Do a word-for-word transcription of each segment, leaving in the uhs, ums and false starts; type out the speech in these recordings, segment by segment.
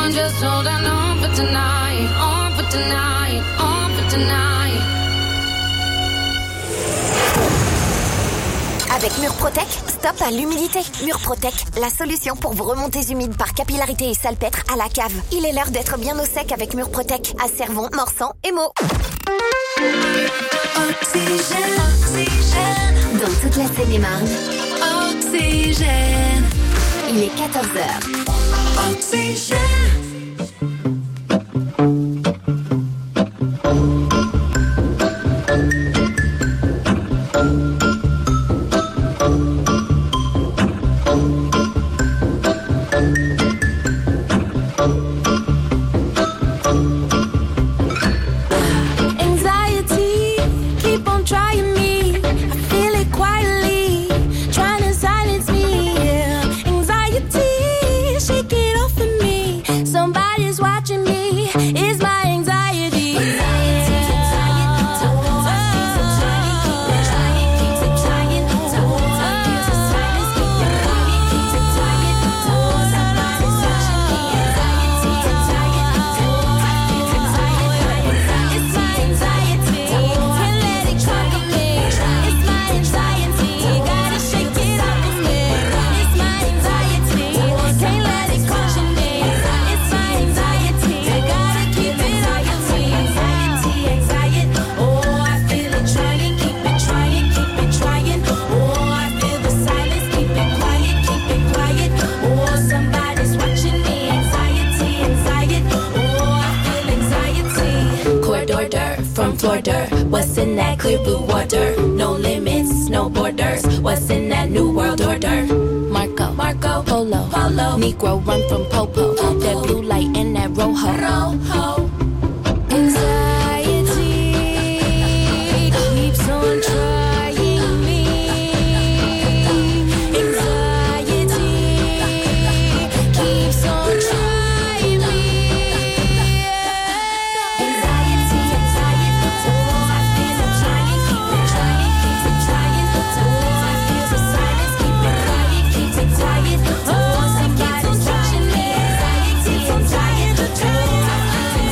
I'm just holding on for tonight, on for tonight, on for tonight. Avec Murprotec, stop à l'humidité. Murprotec, la solution pour vos remontées humides par capillarité et salpêtre à la cave. Il est l'heure d'être bien au sec avec Murprotec à Cervon, Morsan et Meaux. Oxygène, oxygène. Dans toute la Seine-et-Marne. Oxygène. Il est quatorze heures. Oxygène. What's in that clear blue water? No limits, no borders. What's in that new world order? Marco, Marco, Polo, Polo. Negro run from Popo. Popo. That blue light and that rojo. Rojo. Anxiety keeps on trying me. Anxiety keeps on trying me. Anxiety, anxiety, oh, I feel I'm trying, keep it trying, keep it trying. Oh, I feel the silence, keep it quiet, keep it quiet. Oh, somebody's watching me. Anxiety, anxiety, oh, I feel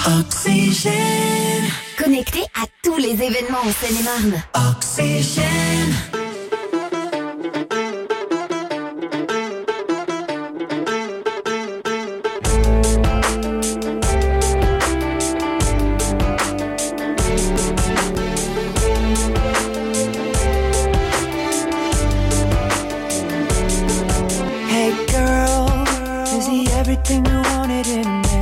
Oxygène. Connecté à tous les événements en Seine-et-Marne. Oxygène. Hey girl, is he everything you wanted in me?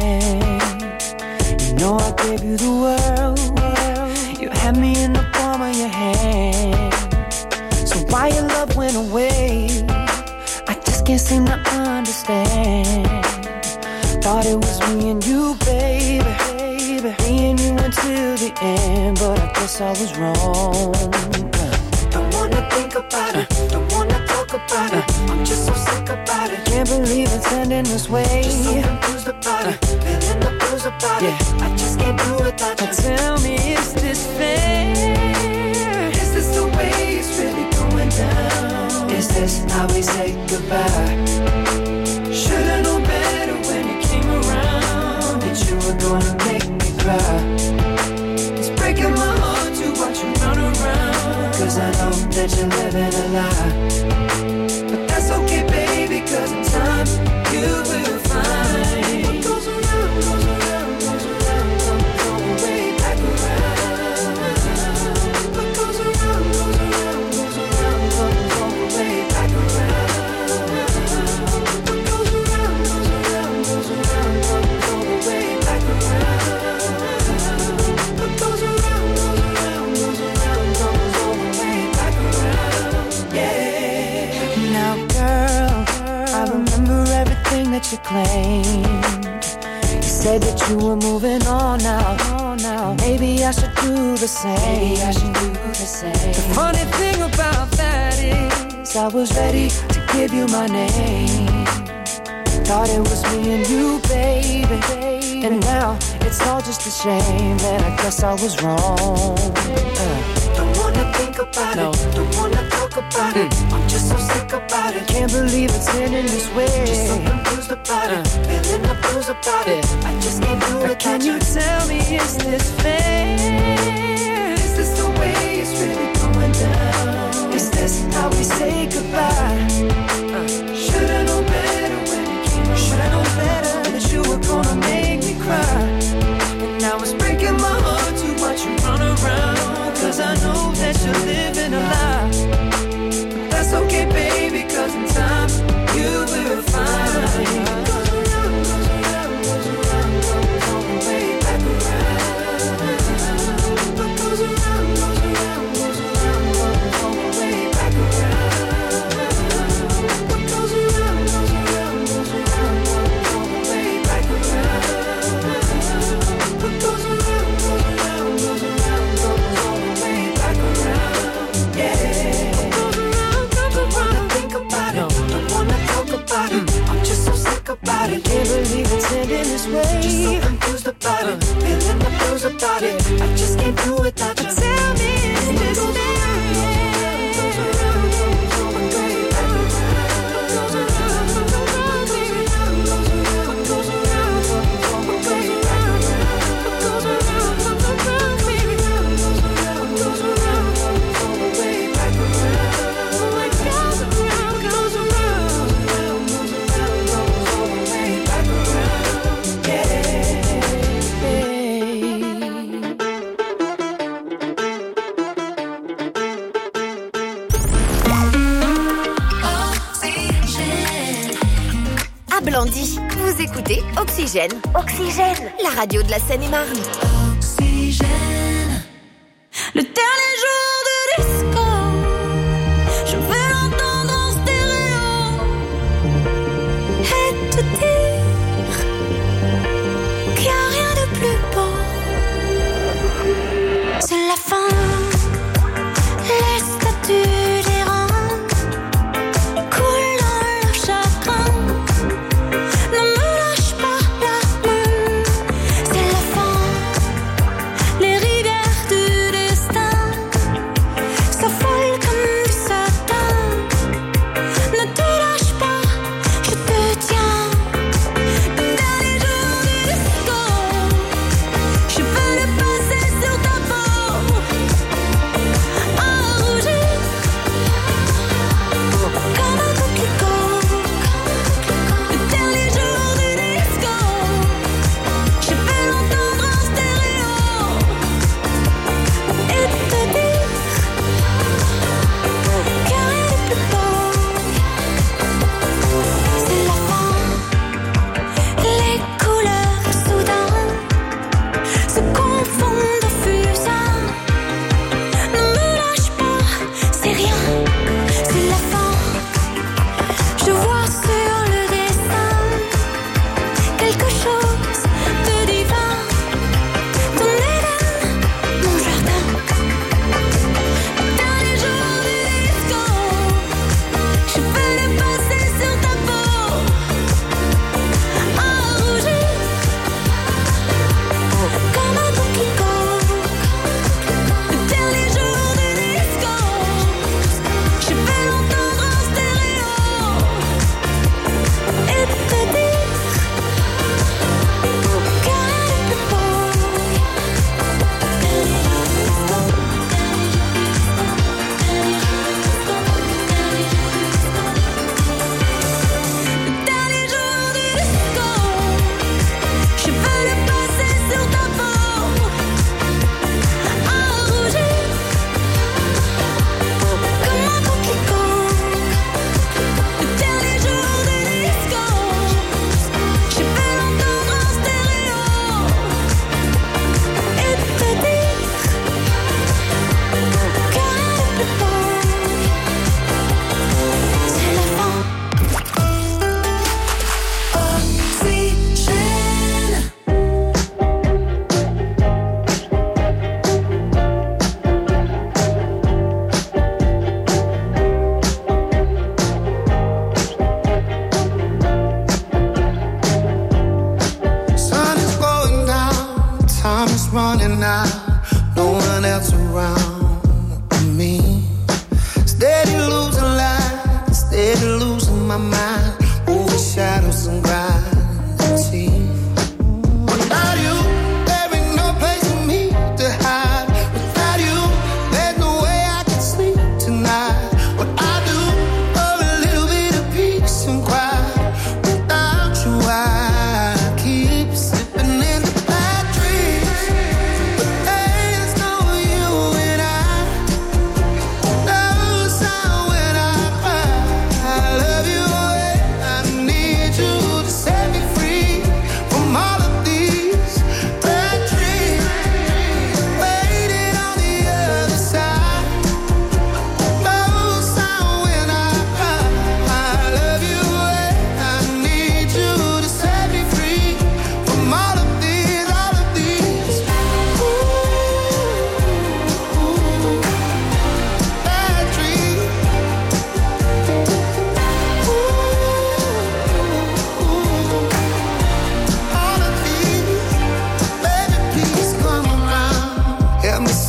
You know I gave you the world. You had me in the palm of your hand. So why your love went away? I just can't seem to understand. Thought it was me and you, baby, baby. Me and you until the end, but I guess I was wrong. Don't wanna think about it, don't wanna talk about it. I'm just so sick about it. Can't believe it's ending this way. Just so confused about it, feeling the blues about it. I just can't do without you. Tell me, is this fair? Is this the way it's really going down? Is this how we say goodbye? Should've known better when you came around that you were gonna make me cry. It's breaking my heart to watch you run around, 'cause I know that you're living a lie. But that's okay, baby, 'cause in time you will find what goes around, goes around, goes around, comes all the way back around. What goes around, goes around, goes around, comes all the way back around. What goes around, goes around, goes around, comes all the way back around. What goes around, goes around, goes around, comes all the way back around. Yeah. Now, girl, I remember everything that you claimed. You said that you were moving on now. now. Maybe I should do the same. Maybe I should do the same. The funny thing about that is I was ready to give you my name. Thought it was me and you, baby. And now it's all just a shame that I guess I was wrong. Uh. Don't wanna think about no. it, don't wanna talk about mm. it. I'm just so sick about it. Can't believe it's ending this way. Just so confused about uh. it, feeling the blues about yeah. it. I just can't do it. Can you tell me, is this fair? Is this the way it's really going down? Is this how we say goodbye? Uh. Should've known better when you came around. Should've known better that you were gonna make me cry. And now it's breaking my heart to watch you run around, 'cause I know that you're living a lie. But that's okay, baby, 'cause in time you will find. What goes around, goes around, goes around, comes all the way back around. What goes around, goes around, goes around, comes all the way back around. What goes around, goes around, goes around, comes all the way back around. What goes around, goes around, goes around, comes all the way back around. Yeah. What goes around, comes around. Don't wanna think about it, don't wanna talk about it. I'm just so sick about it. Can't believe it's ending this way. Just so confused about it, feeling the blues about it. I just can't do it without you. Tell me, is this fair? Goes around, comes all the way back around. Goes around, goes around, goes around, goes around. What goes around, comes all the way back around. What goes around, comes around, baby. Goes around, goes around, comes all the way back around. What goes around, goes around, goes around, comes all the way back around. Yeah. À Blandy, vous écoutez Oxygène. Oxygène, la radio de la Seine-et-Marne. Oxygène. Le dernier jour de disco, je veux l'entendre en stéréo et te dire qu'il n'y a rien de plus beau. C'est la fin, les statues des reins coulent dans le chagrin. Ne me lâche pas la main, c'est la fin, les rivières du destin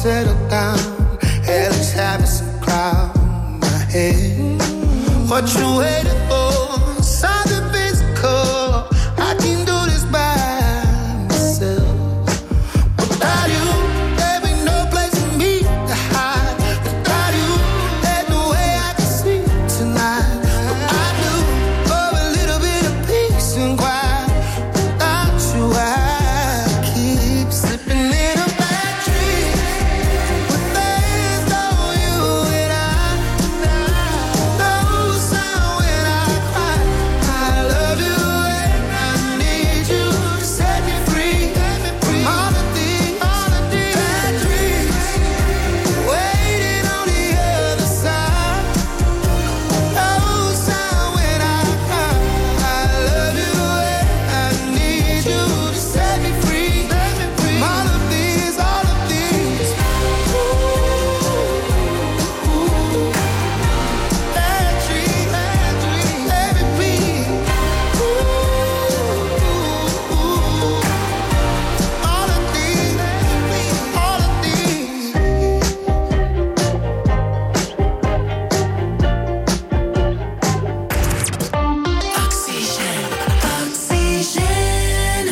settle down. Hey, let's have some crown my head. What you waiting for? Something physical. I can do this by myself. Without you, there be no place for me to hide. Without you, there's no way I can sleep tonight. I do for a little bit of peace and quiet. Without you, I keep slipping in a bad dream. But there's no you and I. No sound when I cry. I love you and I need you to set me free. All of these, all of these bad dreams waiting on the other side. No sound when I cry. I love you and I need you to set me free. All of these, all of these bad dreams, bad dreams, let me be. All of these, all of these. Oxygène, oxygène.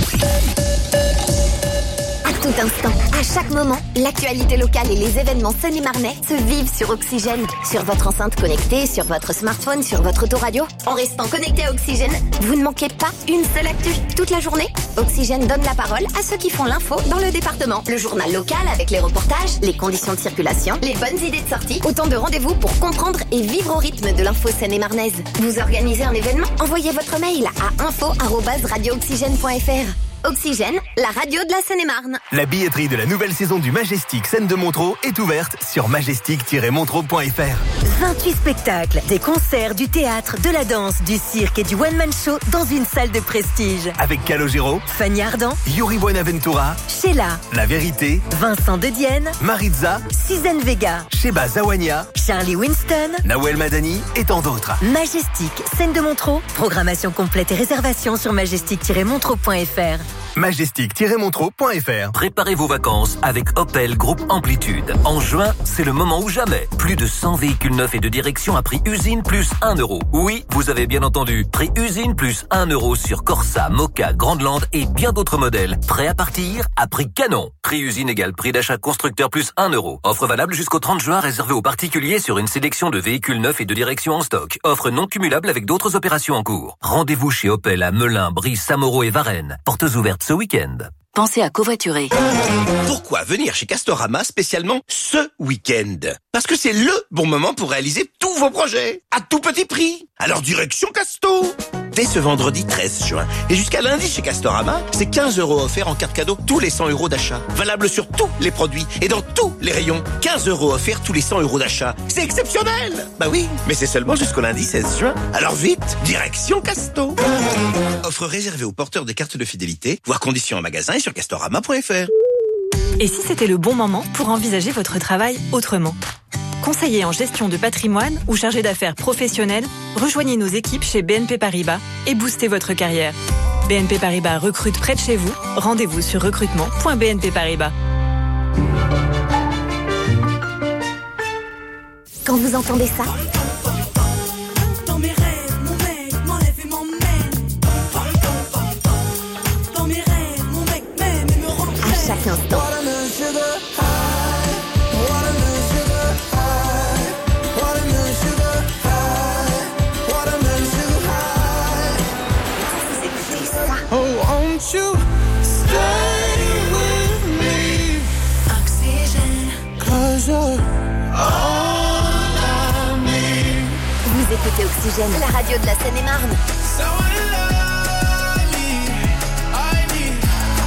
À tout instant, à chaque moment, l'actualité locale et les événements seine-et-marnais se vivent sur Oxygène. Sur votre enceinte connectée, sur votre smartphone, sur votre autoradio. En restant connecté à Oxygène, vous ne manquez pas une seule actu. Toute la journée, Oxygène donne la parole à ceux qui font l'info dans le département. Le journal local avec les reportages, les conditions de circulation, les bonnes idées de sortie. Autant de rendez-vous pour comprendre et vivre au rythme de l'info seine-et-marnaise. Vous organisez un événement? Envoyez votre mail à info arobase radio oxygène point f r. Oxygène, la radio de la Seine-et-Marne. La billetterie de la nouvelle saison du Majestic Scène de Montreux est ouverte sur majestic tiret montreux point f r. vingt-huit spectacles, des concerts, du théâtre, de la danse, du cirque et du one-man show dans une salle de prestige. Avec Calogero, Fanny Ardant, Yuri Buenaventura, Sheila, La Vérité, Vincent De Dienne, Maritza, Suzanne Vega, Sheba Zawania, Charlie Winston, Nawel Madani et tant d'autres. Majestic, Scène de Montreux. Programmation complète et réservation sur majestic tiret montreux point f r. majestic tiret montreux point f r. Préparez vos vacances avec Opel Groupe Amplitude. En juin, c'est le moment ou jamais. Plus de cent véhicules neufs et de direction à prix usine plus un euro. Oui, vous avez bien entendu. Prix usine plus un euro sur Corsa, Moka, Grandland et bien d'autres modèles. Prêt à partir à prix canon. Prix usine égale prix d'achat constructeur plus un euro. Offre valable jusqu'au trente juin réservée aux particuliers sur une sélection de véhicules neufs et de direction en stock. Offre non cumulable avec d'autres opérations en cours. Rendez-vous chez Opel à Melun, Brive, Saint-Mauro et Varennes. Portes ouvertes ce week-end. Pensez à covoiturer. Pourquoi venir chez Castorama spécialement ce week-end? Parce que c'est le bon moment pour réaliser tous vos projets à tout petit prix. Alors direction Casto. Dès ce vendredi treize juin et jusqu'à lundi chez Castorama, c'est quinze euros offerts en carte cadeau tous les cent euros d'achat. Valable sur tous les produits et dans tous les rayons. quinze euros offerts tous les cent euros d'achat. C'est exceptionnel. Bah oui, mais c'est seulement jusqu'au lundi seize juin. Alors vite, direction Casto. Offre réservée aux porteurs de cartes de fidélité, voire conditions en magasin et sur castorama point f r. Et si c'était le bon moment pour envisager votre travail autrement? Conseiller en gestion de patrimoine ou chargé d'affaires professionnel, rejoignez nos équipes chez B N P Paribas et boostez votre carrière. B N P Paribas recrute près de chez vous. Rendez-vous sur recrutement point b n p paribas. Quand vous entendez ça, Dans mes rêves, mon mec m'enlève et m'emmène. Dans mes rêves, mon mec m'aime et me rend à chaque instant, Oh, won't you stay with me? Oxygène. 'Cause you're all I need. vous écoutez Oxygène, la radio de la Seine-et-Marne. Someone to love me, I need.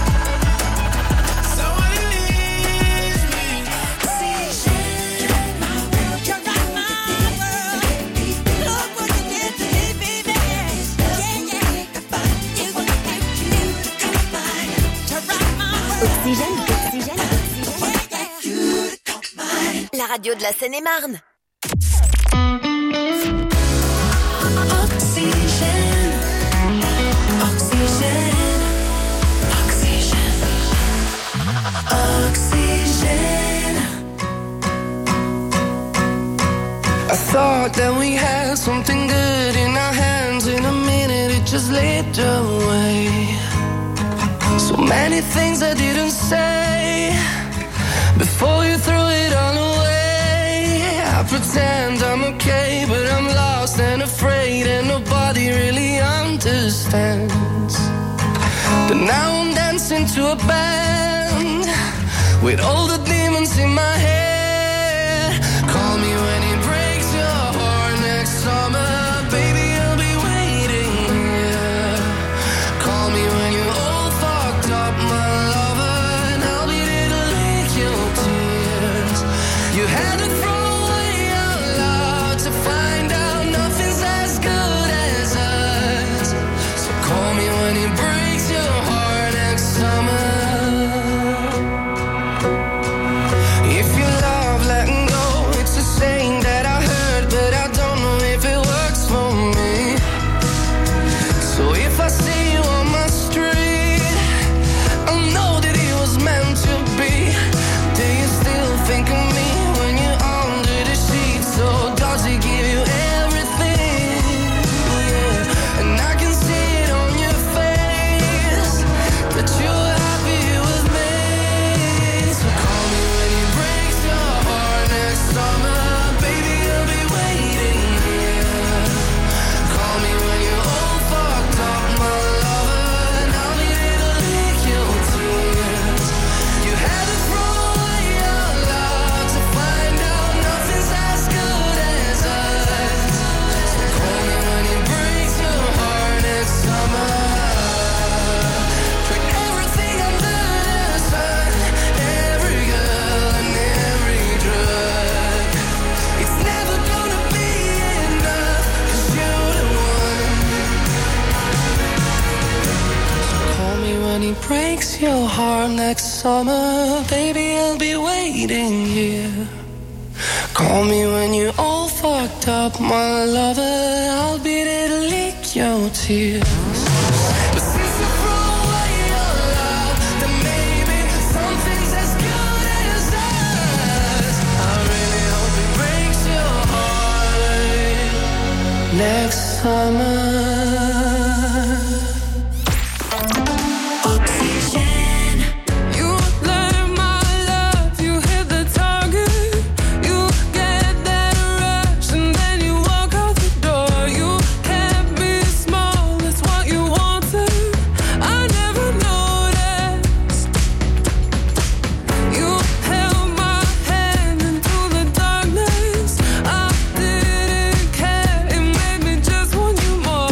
Someone who needs me. Oxygène. You're right, my world. Look what you did to me, baby. Yeah, yeah. You want to make you come mine. You're right, my world. Oxygène, Oxygène, Oxygène. You to come mine. La radio de la Seine-et-Marne. Oxygène. Oxygène. Oxygène. Oxygène. thought that we had something good in our hands. In a minute it just slipped away. So many things I didn't say before you threw it all away. I pretend I'm okay, but I'm lost and afraid, and nobody really understands. But now I'm dancing to a band with all the demons in my head. Call me when it breaks your heart next summer, baby, I'll be waiting here. Call me when you're all fucked up, my lover, and I'll be there to lick your tears. You had to throw away your love to find out nothing's as good as us. So call me when it breaks your heart next summer. If you love letting go, it's a saying that I heard, but I don't know if it works for me. So if I see you on my street, I'll know that it was meant to be. Do you still think of me when you're under the sheets? So does it give you everything? Yeah. And I can see it on your face that you're happy with me. So call me when it breaks your heart next summer, baby, I'll be waiting here. Call me when you're all fucked up, my lover, and I'll be there to lick your tears. You had to throw away your love to find out nothing's as good as us. So call me when it breaks your heart next summer. Tried everything under the sun, every girl and every drug. It's never gonna be enough, 'cause you're the one. So call me when it breaks your heart next summer, baby, I'll be waiting here. Call me when you're all fucked up, my lover, I'll be there to lick your tears. But since you throw away your love, then maybe something's as good as us. I really hope it breaks your heart next summer. You let my love, you hit the target. You get that rush and then you walk out the door. You can't be small, it's what you wanted. I never noticed. You held my hand into the darkness. I didn't care, it made me just want you more.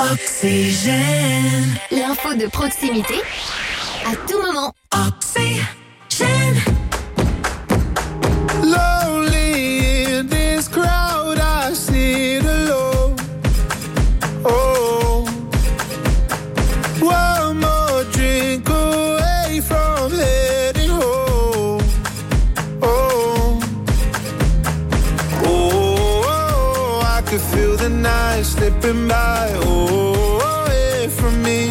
Oxygène. L'info de proximité à tout moment. Oxygène. Lonely in this crowd, I sit alone. Oh, one more drink away from heading home. Oh, oh, oh, I could feel the night slipping by. Oh, away from me.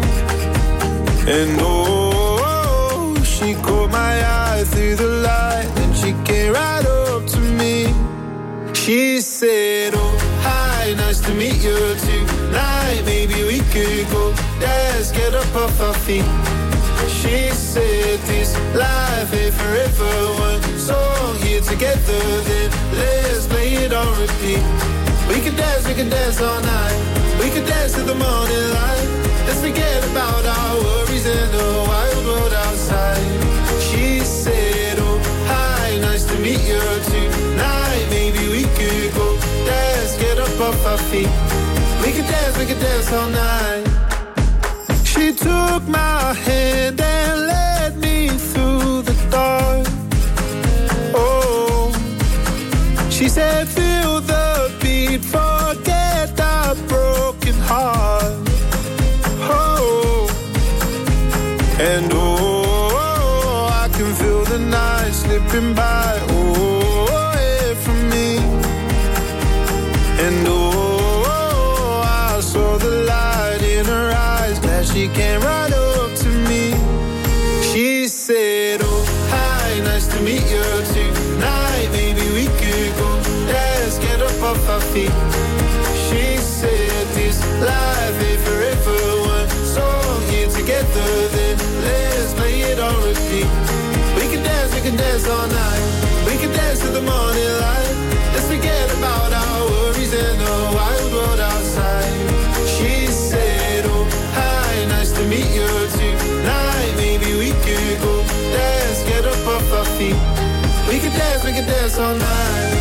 And oh, she caught my eye through the light, and she came right up to me. She said, oh, hi, nice to meet you tonight. Maybe we could go dance, get up off our feet. She said, this life ain't forever. One song here together, then let's play it on repeat. We could dance, we could dance all night. We could dance till the morning light. Let's forget about our worries and the wild world outside. She said, oh, hi, nice to meet you tonight. Maybe we could go dance, get up off our feet. We could dance, we could dance all night. She took my hand and led me through the dark. Oh, she said, feel the beat, forget our broken heart. Oh, and oh, I can feel the night slipping by. Oh, away from me. And oh, I saw the light in her eyes. Glad she came right up to me. She said, oh, hi, nice to meet you tonight. Maybe we could go dance, get up off our feet. She said, this life ain't forever. One song here together, then let's play it on repeat. We can dance, we can dance all night. We can dance till the morning light. Let's forget about our worries and the wild world outside. She said, oh, hi, nice to meet you tonight. Maybe we could go dance, get up off our feet. We can dance, we can dance all night.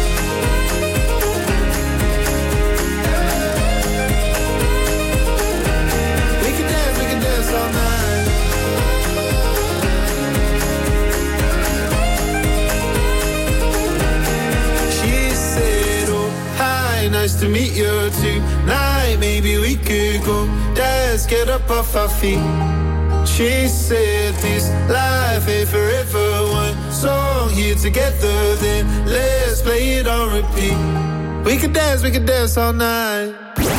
We can dance, we can dance all night. She said, oh, hi, nice to meet you tonight. Maybe we could go dance, get up off our feet. She said, this life ain't forever. One song here together, then let's play it on repeat. We could dance, we could dance all night.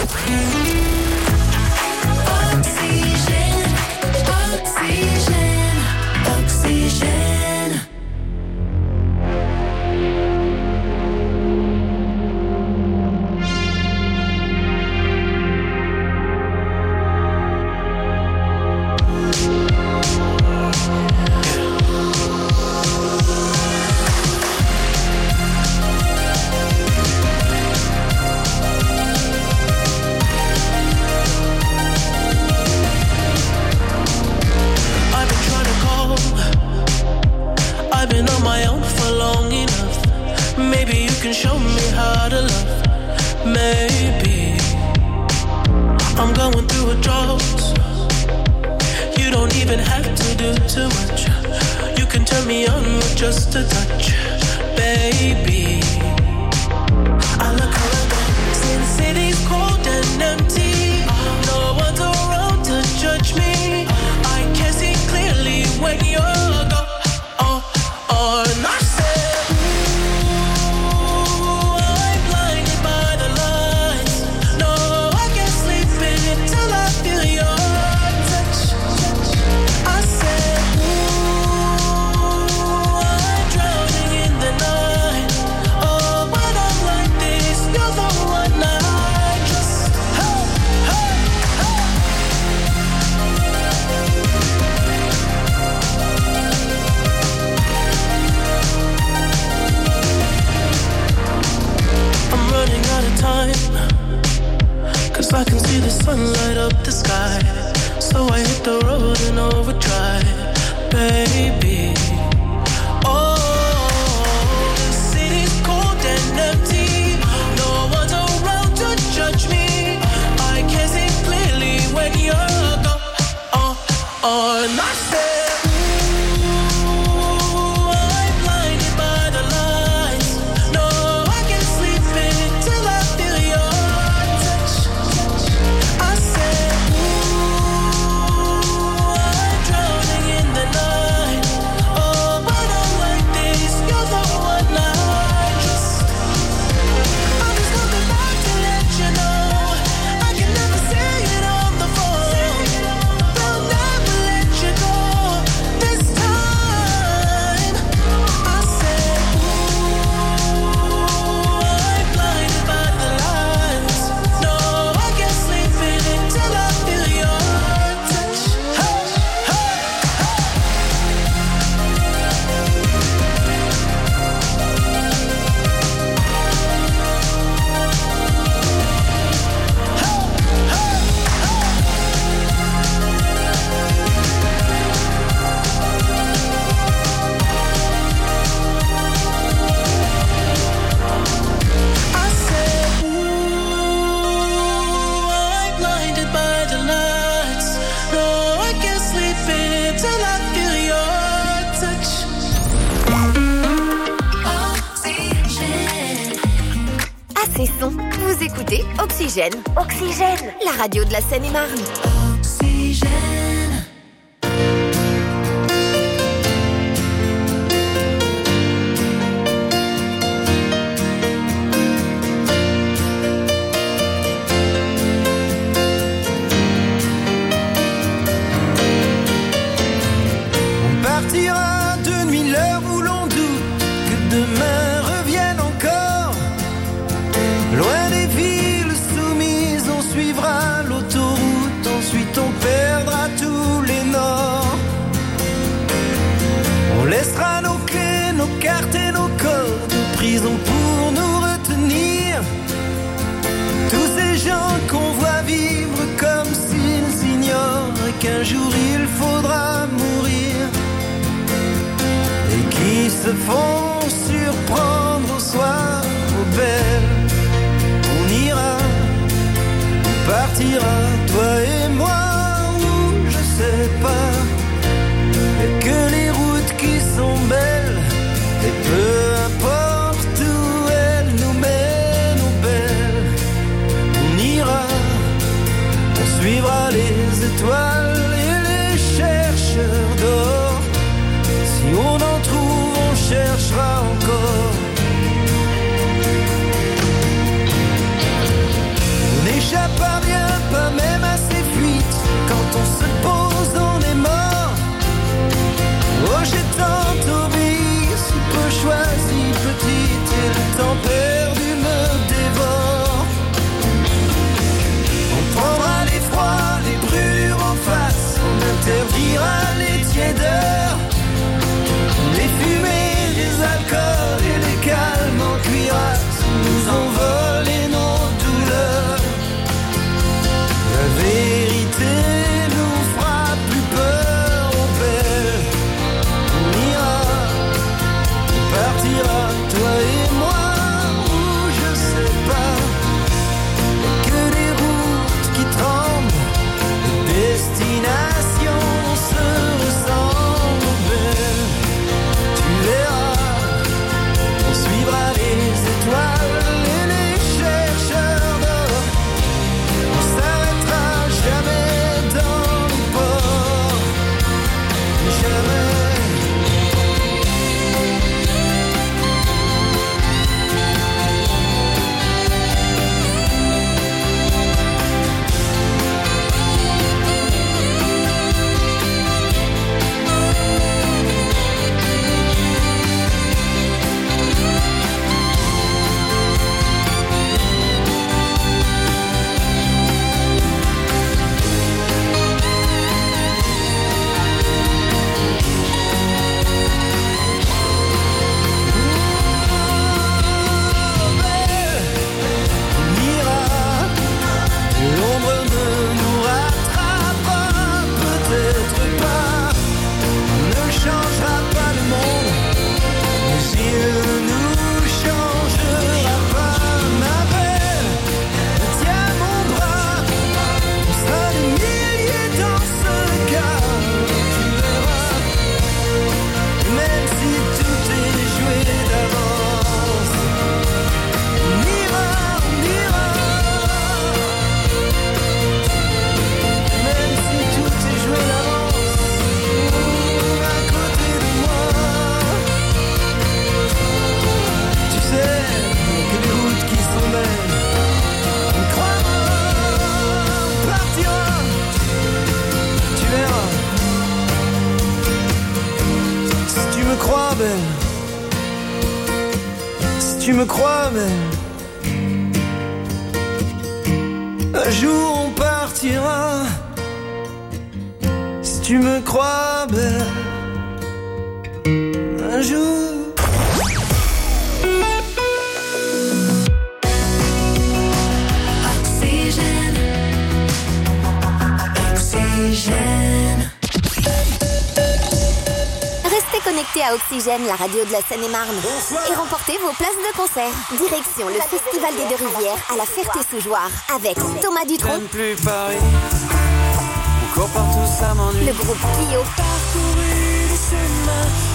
Oxygène, oxygène, oxygène. Show me how to love. Maybe I'm going through a drought. You don't even have to do too much. You can turn me on with just a touch, baby. I look around, since city's cold and empty, no one's around to judge me. I can see clearly when you're gone. Oh, oh, and I say, cause I can see the sun light up the sky. So I hit the road in overdrive, baby. Oh, the city's cold and empty. No one's around to judge me. I can see assez son. Vous écoutez Oxygène. Oxygène, la radio de la Seine-et-Marne. Oxygène. On partira de nuit l'heure où l'on doute que demain revienne encore. Loin des villes soumises, on suivra l'autoroute, ensuite on perdra tous les nords. On laissera nos clés, nos cartes et nos codes de prison pour nous retenir. Tous ces gens qu'on voit vivre comme s'ils ignorent qu'un jour il faudra mourir. Et qui se font surprendre au soir aux belles. On ira, on partira, toi et moi, ou je sais pas. Y'a que les routes qui sont belles, et peu importe où elles nous mènent, aux belles. On ira, on suivra les étoiles et les chercheurs d'or. Si on en trouve, on cherchera encore. On n'échappe à rien, pas même à ces fuites. Quand on se pose, on est mort. Oh, j'ai tant obéi, si peu choisi, petite, et le temps perdu me dévore. On prendra les froids, les brûlures en face, on interdira les tiédeurs. Les fumées, les alcools et les calmes en cuirasse nous ont volé nos douleurs. La vérité nous fera plus peur, oh belle. On ira, on partira, toi et moi, ou je sais pas. Y'a que des routes qui tremblent, les destinations se ressemblent, oh belle. Tu verras, on suivra les étoiles et les chercheurs d'or. On s'arrêtera jamais dans le port, jamais. L'ombre ne nous rattrapera peut-être pas, ne changera pas le monde, mais il nous changera pas. Ma belle, tiens mon bras, on sera des milliers dans ce cas. Tu verras, même si tout est joué d'avance, on ira, on ira. Même si tout est joué d'avance, à côté de moi. Tu sais que les routes qui sont belles, on croira, on partira. Tu verras. Si tu me crois belle, si tu me crois belle, un jour on partira. Si tu me crois belle, un jour. Oxygène. Oxygène. Restez connectés à Oxygène, la radio de la Seine-et-Marne. Et remportez vos places de concert. Direction le Festival des Deux-Rivières à la Ferté-sous-Jouarre avec Thomas Dutronc, Même plus Paris, encore partout ça m'ennuie. le groupe Clio.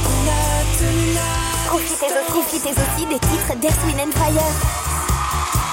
Profitez aussi, profitez aussi des titres d'Earth, Wind and Fire.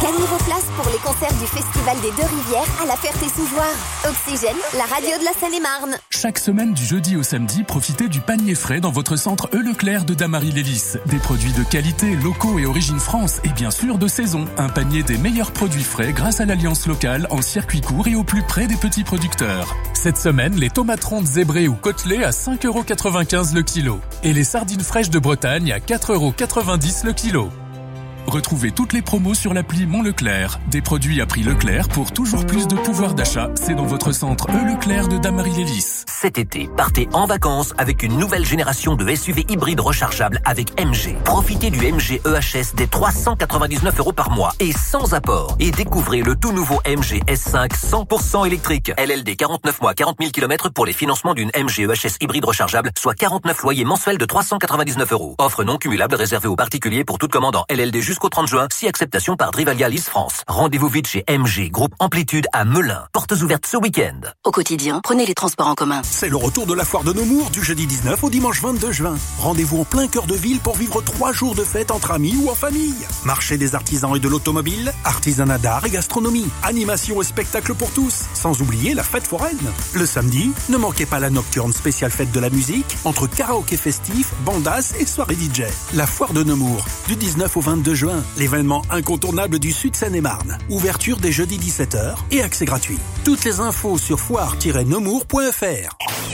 Gagnez vos places pour les concerts du Festival des Deux-Rivières à la Ferté-sous-Jouarre. Oxygène, la radio de la Seine-et-Marne. Chaque semaine du jeudi au samedi, profitez du panier frais dans votre centre E Leclerc de Damary-Lévis. Des produits de qualité, locaux et origine France et bien sûr de saison. Un panier des meilleurs produits frais grâce à l'alliance locale en circuit court et au plus près des petits producteurs. Cette semaine, les tomates rondes zébrées ou côtelées à cinq euros quatre-vingt-quinze le kilo. Et les sardines fraîches de Bretagne à quatre euros quatre-vingt-dix le kilo. Retrouvez toutes les promos sur l'appli Mon Leclerc. Des produits à prix Leclerc pour toujours plus de pouvoir d'achat. C'est dans votre centre E Leclerc de Damary-Lévis. Cet été, partez en vacances avec une nouvelle génération de S U V hybrides rechargeables avec M G. Profitez du M G E H S des trois cent quatre-vingt-dix-neuf euros par mois et sans apport. Et découvrez le tout nouveau M G S cinq cent pour cent électrique. L L D quarante-neuf mois, quarante mille kilomètres pour les financements d'une M G E H S hybride rechargeable, soit quarante-neuf loyers mensuels de trois cent quatre-vingt-dix-neuf euros. Offre non cumulable réservée aux particuliers pour toute commande en L L D jusqu'au trente juin, si acceptation par Drivalia Lease France. Rendez-vous vite chez M G, groupe Amplitude à Melun. Portes ouvertes ce week-end. Au quotidien, prenez les transports en commun. C'est le retour de la foire de Nemours du jeudi dix-neuf au dimanche vingt-deux juin. Rendez-vous en plein cœur de ville pour vivre trois jours de fête entre amis ou en famille. Marché des artisans et de l'automobile, artisanat d'art et gastronomie, animation et spectacle pour tous, sans oublier la fête foraine. Le samedi, ne manquez pas la nocturne spéciale fête de la musique, entre karaoké festif, bandas et soirée D J. La foire de Nemours, du dix-neuf au vingt-deux juin, l'événement incontournable du Sud Seine-et-Marne. Ouverture dès jeudi dix-sept heures et accès gratuit. Toutes les infos sur foire tiret nemours point f r.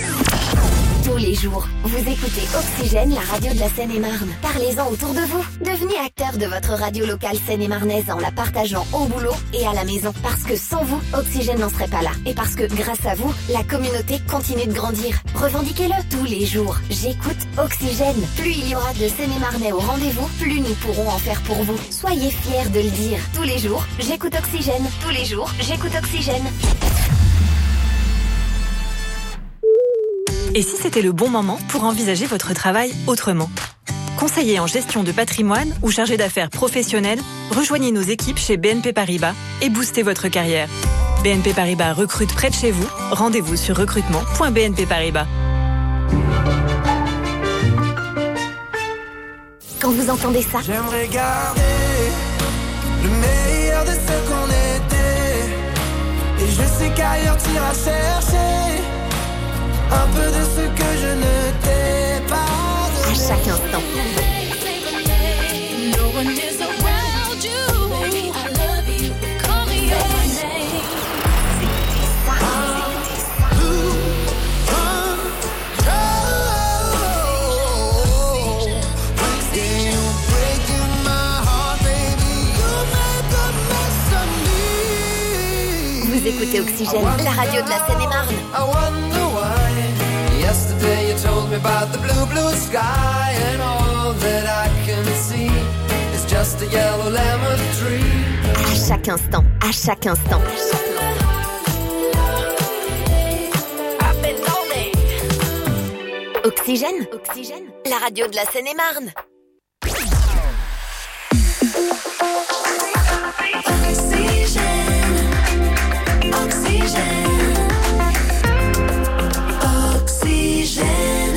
Tous les jours, vous écoutez Oxygène, la radio de la Seine-et-Marne. Parlez-en autour de vous. Devenez acteur de votre radio locale seine-et-marnaise en la partageant au boulot et à la maison. Parce que sans vous, Oxygène n'en serait pas là. Et parce que grâce à vous, la communauté continue de grandir. Revendiquez-le tous les jours. J'écoute Oxygène. Plus il y aura de Seine-et-Marnais au rendez-vous, plus nous pourrons en faire pour vous. Soyez fiers de le dire. Tous les jours, j'écoute Oxygène. Tous les jours, j'écoute Oxygène. Et si c'était le bon moment pour envisager votre travail autrement ? Conseiller en gestion de patrimoine ou chargé d'affaires professionnel, rejoignez nos équipes chez B N P Paribas et boostez votre carrière. B N P Paribas recrute près de chez vous. Rendez-vous sur recrutement point b n p paribas. Quand vous entendez ça, j'aimerais garder le meilleur de ce qu'on était. Et je sais qu'ailleurs tu iras chercher un peu de ce que je ne t'ai pas donné. À chaque instant. No one is around you. Baby, I love you. Call me your name. Vous écoutez Oxygène, la radio de la Seine-et-Marne. Yesterday you told me about the blue, blue sky, and all that I can see is just a yellow lemon tree. À chaque instant, à chaque instant. Oxygène, Oxygène, la radio de la Seine-et-Marne. Oxygène, oxygène, oxygène.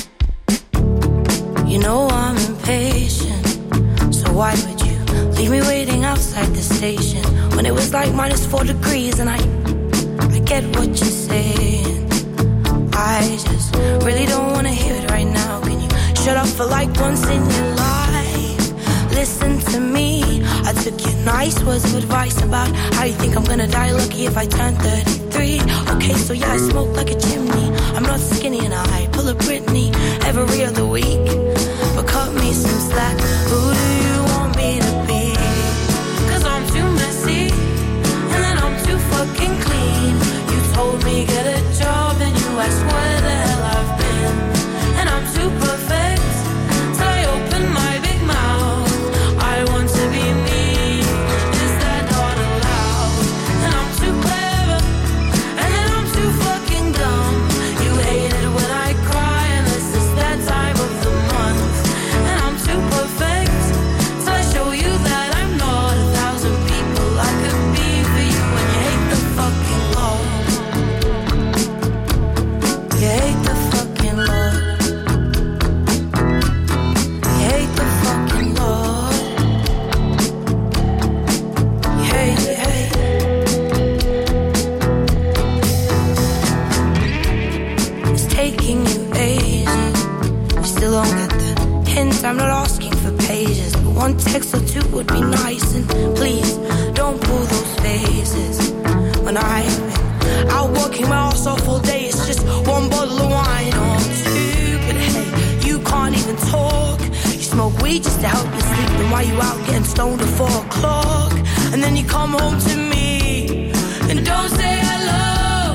You know I'm impatient, so why would you leave me waiting outside the station when it was like minus four degrees? And I, I get what you're saying. I just really don't wanna hear it right now. Can you shut up for like once in your life? Listen to me. I took your nice words of advice about how you think I'm gonna die lucky if I turn thirty-three. Okay, so yeah, I smoke like a chimney. I'm not skinny and I pull a Britney every other week. But cut me some slack. Who do you want me to be? Cause I'm too messy and then I'm too fucking clean. You told me get a job and you asked where the hell I've been. And I'm too perfect, so I open my big mouth. I want to be me, is that not allowed? And I'm too clever, and then I'm too fucking dumb. You hate it when I cry, and this is that time of the month. And I'm too perfect. One text or two would be nice, and please don't pull those faces. When I out working my ass off all day, it's just one bottle of wine or two. But hey, you can't even talk. You smoke weed just to help you sleep, and while you out getting stoned at four o'clock, and then you come home to me and don't say hello.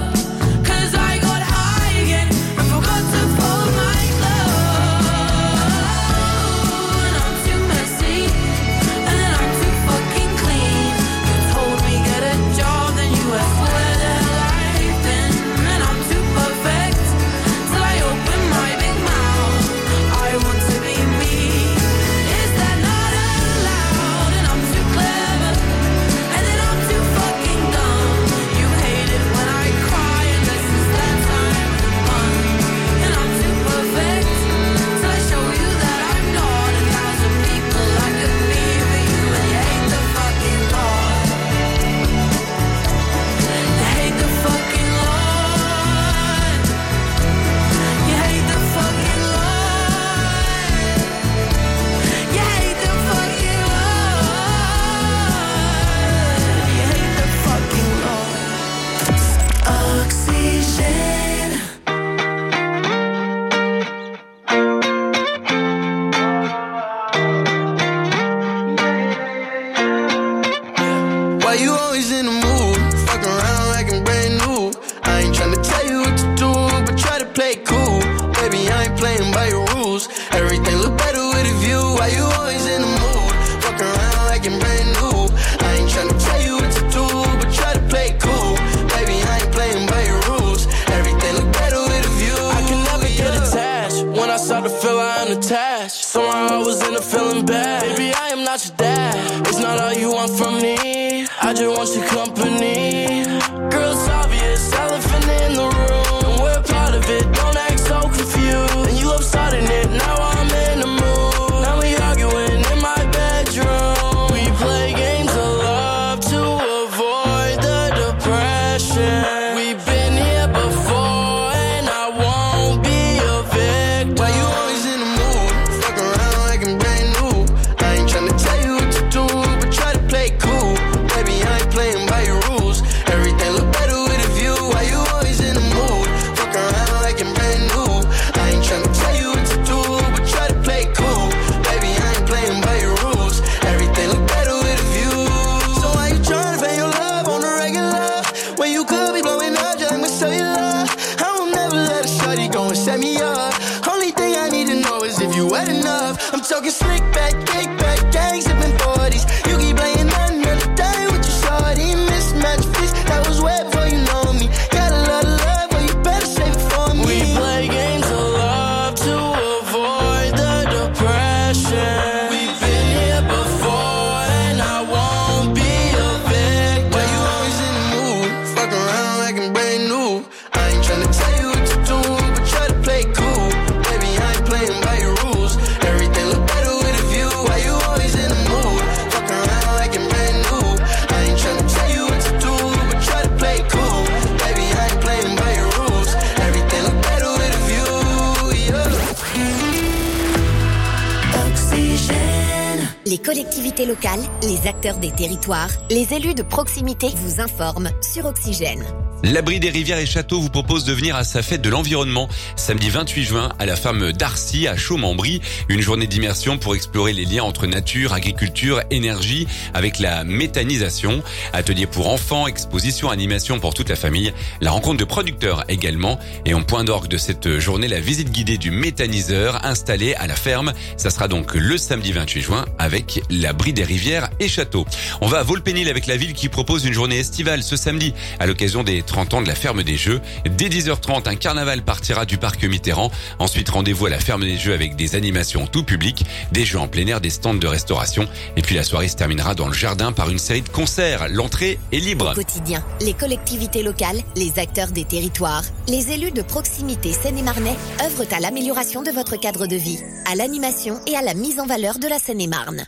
Les collectivités locales, les acteurs des territoires, les élus de proximité vous informent sur Oxygène. L'Abri des rivières et châteaux vous propose de venir à sa fête de l'environnement samedi vingt-huit juin à la ferme d'Arcy à Chaumes-en-Brie. Une journée d'immersion pour explorer les liens entre nature, agriculture, énergie avec la méthanisation. Atelier pour enfants, exposition, animation pour toute la famille. La rencontre de producteurs également. Et en point d'orgue de cette journée, la visite guidée du méthaniseur installé à la ferme. Ça sera donc le samedi vingt-huit juin avec l'Abri des rivières et châteaux. On va à Volpénil avec la ville qui propose une journée estivale ce samedi à l'occasion des trente ans de la ferme des Jeux. Dès dix heures trente, un carnaval partira du parc Mitterrand. Ensuite, rendez-vous à la ferme des Jeux avec des animations tout public, des jeux en plein air, des stands de restauration. Et puis la soirée se terminera dans le jardin par une série de concerts. L'entrée est libre. Au quotidien, les collectivités locales, les acteurs des territoires, les élus de proximité Seine-et-Marnais œuvrent à l'amélioration de votre cadre de vie, à l'animation et à la mise en valeur de la Seine-et-Marne.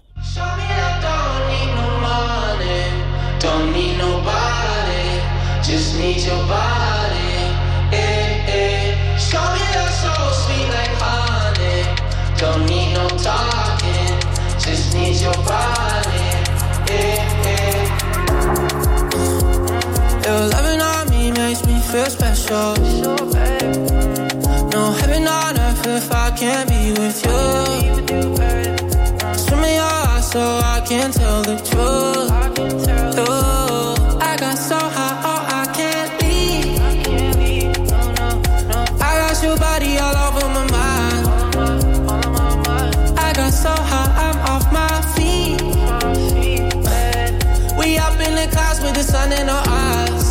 Don't need nobody, just need your body. Eh, eh. Show me that so sweet like honey. Don't need no talking, just need your show. No heaven on earth if I can't be with you. Swim me your eyes so I can tell the truth. Ooh, I got so high, oh I can't leave. I got your body all over my mind. I got so high, I'm off my feet. We up in the clouds with the sun in our eyes.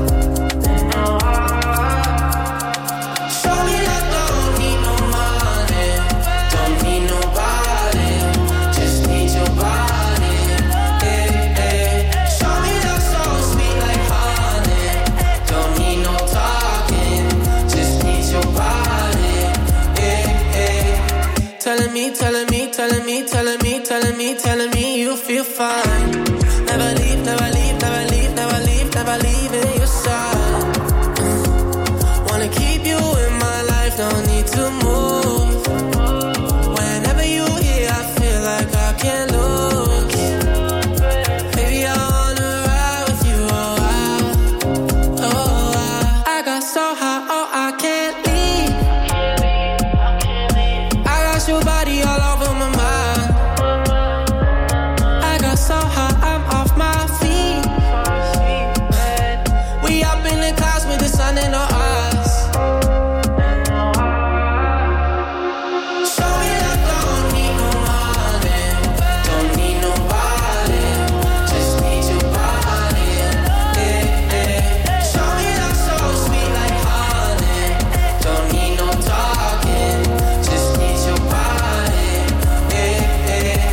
Show me that don't need no money, don't need nobody, just need your body. Hey, hey. Show me that so sweet like honey, don't need no talking, just need your body. Hey, hey. Telling me, telling me, telling me, telling me, telling me, telling me you feel fine. Never leave, never leave, never leave, never leave, never leave in your side. Mm. Wanna keep you in my life, don't need to move. Whenever you here, I feel like I can't lose. Baby, I wanna ride with you, oh I, oh I. I got so high, oh I can't leave. I got your body all over my mind. I got so high, I'm off my feet. We up in the clouds with the sun in our eyes. Show me that don't need no money, don't need nobody, just need your body. Yeah, yeah. Show me that so sweet like honey, don't need no talking, just need your body. Yeah, yeah.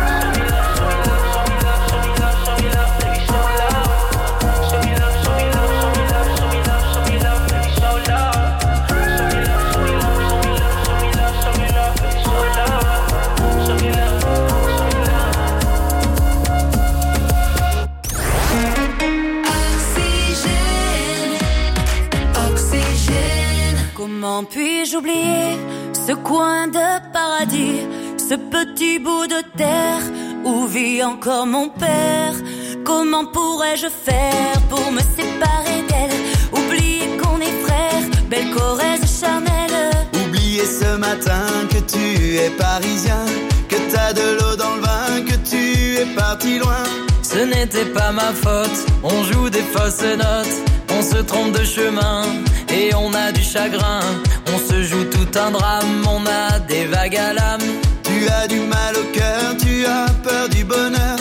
Comment puis-je oublier ce coin de paradis, ce petit bout de terre où vit encore mon père? Comment pourrais-je faire pour me séparer d'elle? Oublier qu'on est frères, belle Corrèze charnelle. Oublier ce matin que tu es parisien, que t'as de l'eau dans le vin, que tu es parti loin. Ce n'était pas ma faute, on joue des fausses notes, on se trompe de chemin et on a du chagrin. On se joue tout un drame, on a des vagues à l'âme. Tu as du mal au cœur, tu as peur du bonheur.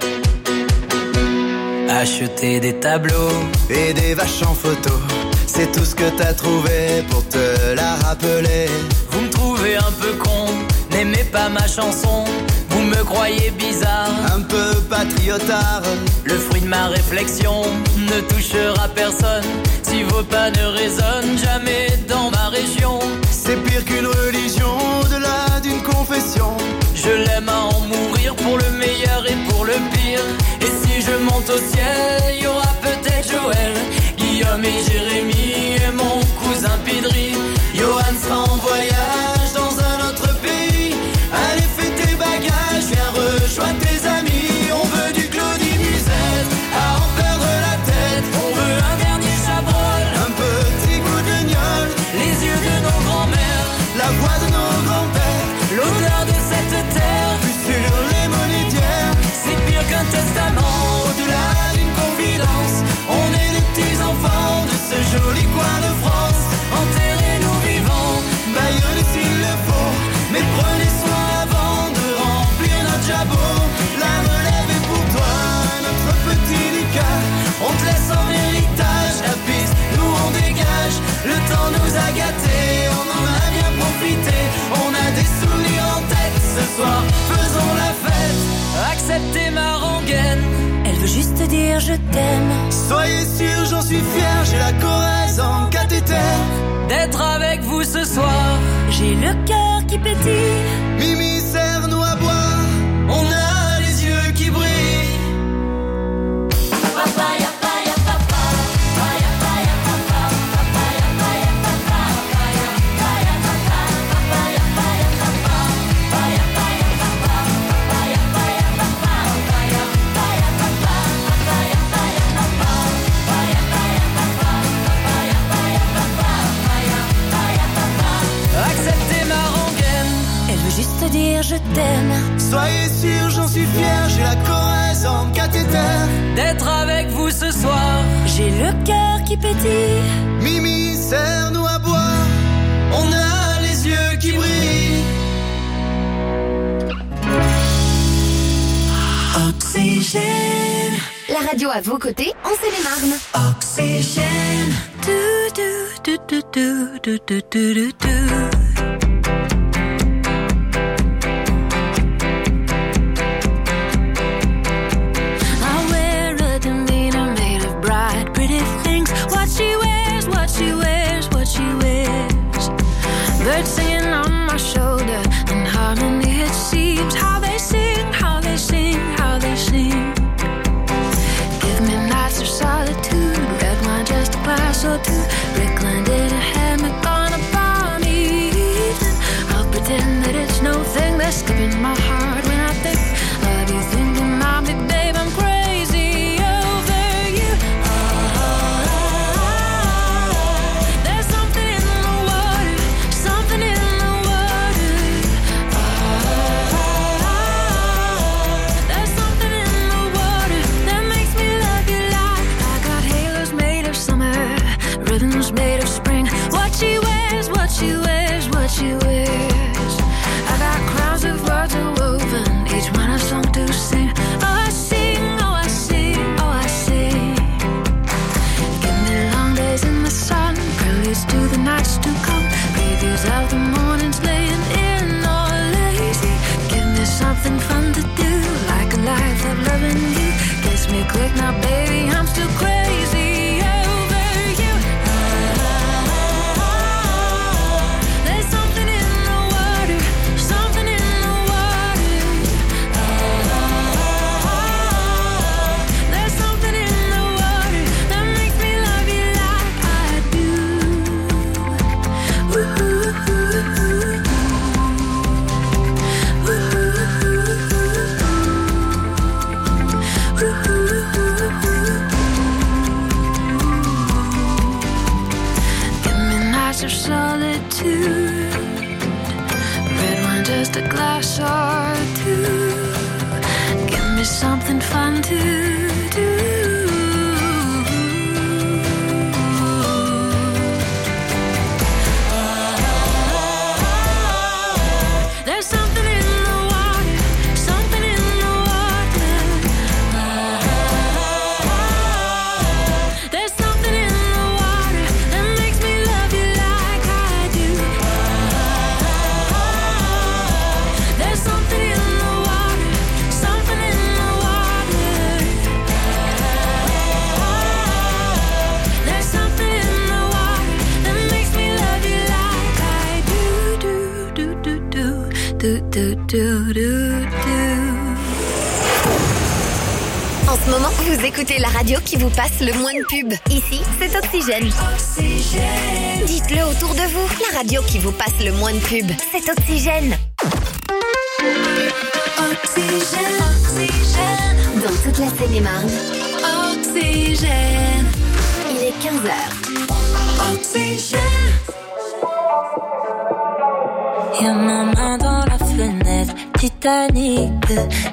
Acheter des tableaux et des vaches en photo, c'est tout ce que t'as trouvé pour te la rappeler. Vous me trouvez un peu con, n'aimez pas ma chanson. Vous me croyez bizarre, un peu patriotard. Le fruit de ma réflexion ne touchera personne si vos pas ne résonnent jamais dans ma région. C'est pire qu'une religion, au-delà d'une confession. Je l'aime à en mourir pour le meilleur et pour le pire. Et si je monte au ciel, il y aura peut-être Joël, Guillaume et Jérémy et mon cousin Pidri. Johan sera en voyage dans un autre pays. Allez, fais tes bagages, viens rejoindre tes amis. On veut du Claudie Musette, à en perdre la tête. On veut un dernier chabrol, un petit coup de gnôle. Les yeux de nos grands-mères, la voix de nos grands-pères, l'odeur de cette terre, puis sur les monétières. C'est pire qu'un testament, au-delà d'une confidence. On est les petits enfants de ce joli coin de France. Enterrez-nous vivants, baillonnez s'il le faut, mais prenez soin avant de remplir notre jabot. La relève est pour toi, notre petit Lucas. On te laisse en héritage la piste, nous on dégage. Le temps nous a gâtés, on en a bien profité. On a des souvenirs en tête, ce soir faisons la fête. Acceptez ma rengaine, elle veut juste dire je t'aime. Soyez sûr, j'en suis fier, j'ai la Corrèze en cathéter. D'être avec vous ce soir, j'ai le cœur qui pétille. Mimi, serre-nous à boire, on a les yeux qui brillent. Papaya, papaya, papa, papaya, papaya, papa, papaya, papaya, papa, papaya, papaya, papa, papaya, papaya, papa, papaya, papaya, papa, papaya, papaya, papa, papaya, papaya, papa, papaya, papaya, papa, papaya, papaya, papa, papaya, papaya, Soyez sûr, j'en suis fier, j'ai la Corrèze en cathéter. D'être avec vous ce soir, j'ai le cœur qui pétille. Mimi, serre-nous à boire, on a les yeux qui brillent. Oxygène. La radio à vos côtés, en Seine-et-Marne. Oxygène. Do, do, do, do, do, do, do, do, do. Birds singing on my shoulder, in harmony it seems. How they sing, how they sing, how they sing. Give me nights of solitude, red wine just a glass or two. Rickland in a hammock on a balmy evening. I'll pretend that it's no thing that's skipping my heart when I think of you thinking of me, babe. I'm crazy over you. There's something in the water, something in the water. There's something in the water that makes me love you like I got halos made of summer, ribbons made of spring. What she wears, what she wears, what she wears. I got crowns of words woven, each one a song to sing. Oh, I sing, oh, I sing, oh, I sing. Give me long days in the sun, preludes to the nights to come, previews of the mornings laying in or lazy. Give me something fun to do, like a life of loving you. Kiss me quick now, baby, I'm still crazy over you. There's something in the water, something in the water. There's something in the water that makes me love you like I do. Ooh, ooh, ooh, ooh. Ooh, ooh, ooh, ooh. Give me nights of solitude, red wine just a glass or two. Give me something fun to do. There's something in the water, something in the water. There's something in the water that makes me love you like I do. There's something in the water, something in the water. There's something in the water that makes me love you like I do, do, do, do, do, do, do, do, do, do. En ce moment, vous écoutez la radio qui vous passe le moins de pub. Ici, c'est Oxygène. Oxygène. Dites-le autour de vous. La radio qui vous passe le moins de pub, c'est Oxygène. Oxygène, oxygène. Dans toute la Seine-et-Marne, Oxygène. il est quinze heures. Oxygène. Y'a ma main dans la fenêtre, Titanic.